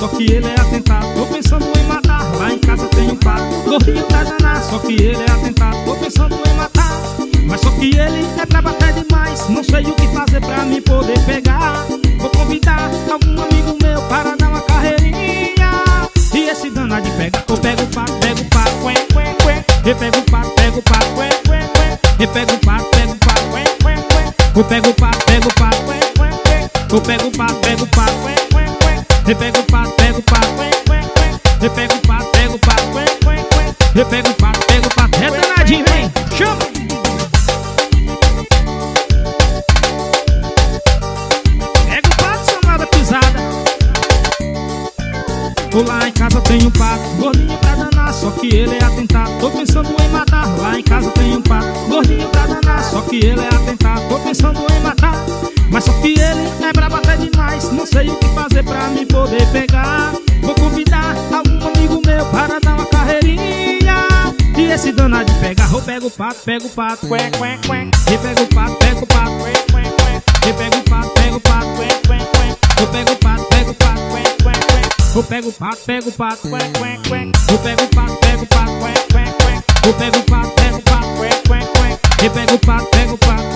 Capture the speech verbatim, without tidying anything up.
só que ele é atentado. Tô pensando em matar, lá em casa tem um pato. Gordinho pra danar, só que ele é atentado. Tô pensando em matar, mas só que ele é brabo até demais. Não sei o que fazer pra me poder pegar. Vou convidar algum amigo meu para dar uma carreirinha. E esse danado de pega, eu pego o pato, pego o pato, quen, quen, quen. Eu pego o pato, pego o pato, quen, quen, quen. Eu pego o pato, pego o pato, quen, quen, quen. Eu pego o pato, pego o pato, quen, quen, quen. Eu pego o pato, pego o pato, quen, quen, quen. Eu pego o pato, pego o pato, quen, quen, quen. Eu pego o pato, pego o pato, quen, quen, quen. Eu pego o pato, pego o pato. É danadinho, vem, chama! Pega o pato, chamada pisada. Tô lá em casa tem um pato, gordinho pra danar, só que ele é atentado. Tô pensando em matar, lá em casa tem um pato, gordinho pra danar, só que ele é atentado. Tô pensando em matar, mas só que ele é brabo até demais. Não sei o que fazer pra me poder pegar. Vou convidar algum amigo meu para dar uma carreirinha. E esse danado de pegar, eu pego o pato, pego o pato, quen, quen, quen. E pego o pato, pego o pato, quen, quen, quen. E pego o pato, pego o pato, quen, quen, quen. Eu pego o pato, pego o pato, quen, quen, quen. Eu pego o pato, pego o pato, quen, quen, quen. Eu pego o pato, pego o pato, quen, quen, quen. Eu pego o pato, pego o pato, quen, quen, quen. Eu pego o pato, pego o pato.